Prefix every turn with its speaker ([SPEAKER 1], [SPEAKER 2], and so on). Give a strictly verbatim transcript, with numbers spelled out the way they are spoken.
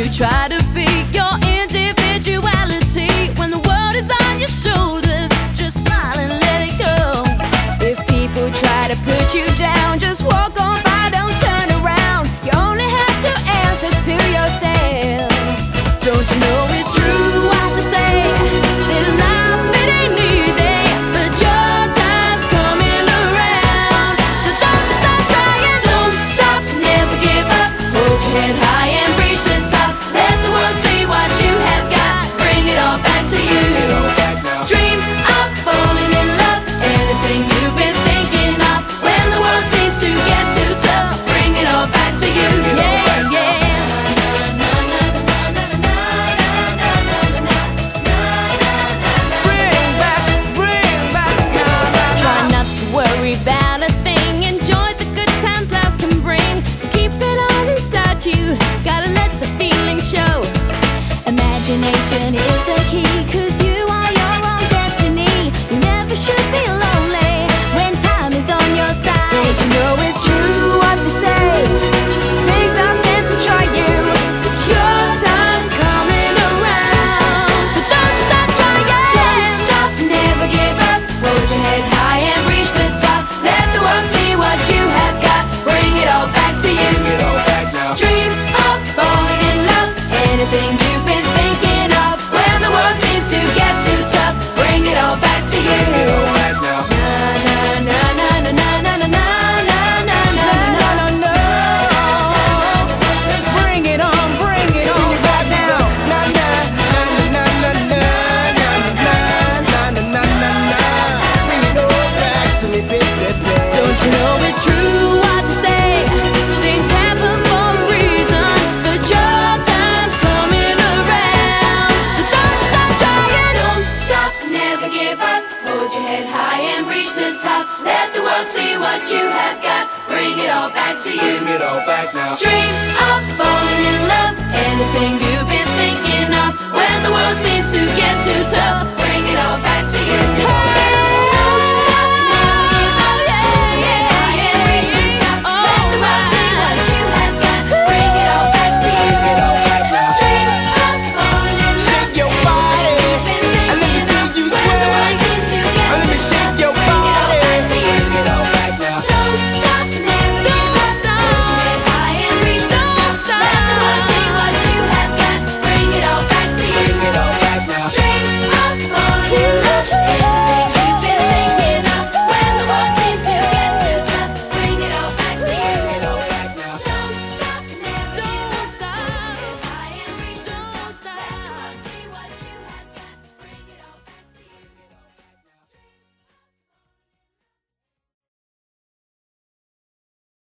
[SPEAKER 1] you try to be your individuality when the world is on your shoulders, just smile and let it go. If people try to put you down, just walk on by, don't turn around. You only have to answer to yourself. Don't you know it's true what they say, that life it ain't easy, but your time's coming around. So don't you stop trying, don't stop, never give up. Hold your head high and reach the top. Let the world see what you have got. Bring it all back to you. Dream of falling in love, anything you've been thinking of. When the world seems to get too tough, bring it all back to you. Yeah, yeah. Worry about a thing, enjoy the good times love can bring. Keep it all inside you, gotta let the feeling show. Imagination is the key, cause you are your own destiny. You never should be lonely when time is on your side. Don't you know it's true what they say, things are sent to try you, but your time's coming around. So don't you stop trying, don't stop, never give up. Hold your head high and reach the top. Let the world see what you have got. Bring it all back to you. Dream of falling in love, anything you've been thinking of. When the world seems to get too tough, bring it all back to you. Na na na na na na na na na na na na na. Bring it on, bring it on right now. Na na na na na na na na na na na na. Bring it all back to me, baby. Don't you know it's true what they say, things happen for a reason, but your time's coming around. So don't stop trying, don't stop, never give up. Hold your head high and reach the top. Let the world see what you have got. Bring it all back to you.
[SPEAKER 2] Bring it all back now.
[SPEAKER 1] Dream of falling in love, anything you've been thinking of. When the world seems to get too tough, bring it all back to you. Hey!